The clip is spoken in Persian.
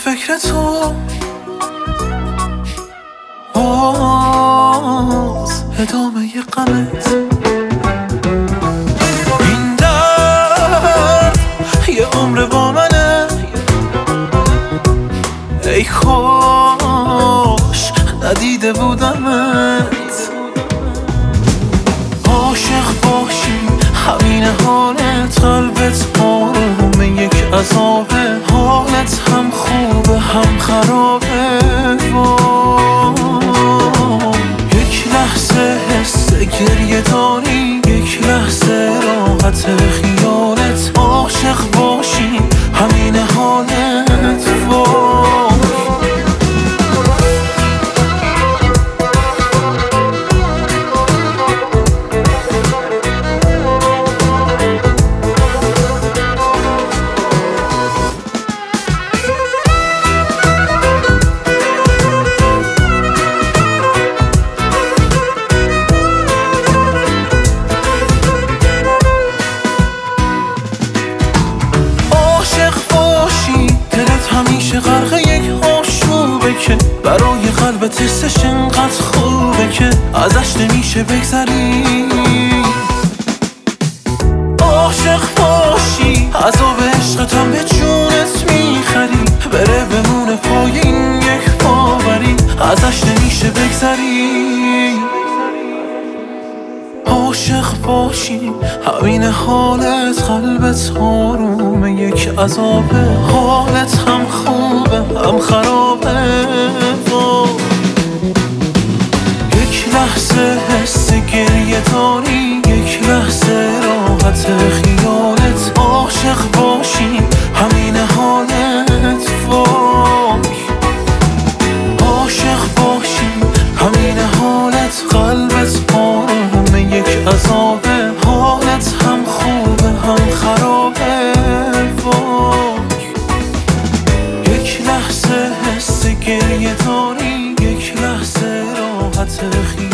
فکر تو باز ادامه غمت. این درد یه عمر با منه، ای کاش ندیده بودمت. عاشق باشی همین حالت، قلبت آرومه یک عذابه، حالت هم خوبه هم خرابه. یک لحظه حس گریه داری، یک لحظه راحت خیالت. عاشق باشی همین حالت. همیشه غرق یک آشوبه که برای قلبت حسش انقدر خوبه که ازش نمیشه بگذری. عاشق باشی عذاب عشقت هم به جونت میخری، بره بمونه پای این یک باوری، ازش نمیشه بگذری. عاشق باشی همین حالت، قلبت آرومه یک عذابه، حالت هم خوبه هم خرابه. یک لحظه حس گریه داری، یک لحظه راحت خیالت. عاشق باشی همین حالت. عاشق باشی همین حالت، قلبت آرومه یک عذابه، حالت هم خوبه هم خرابه. یک لحظه حس گریه داری، یک لحظه راحت خیالت.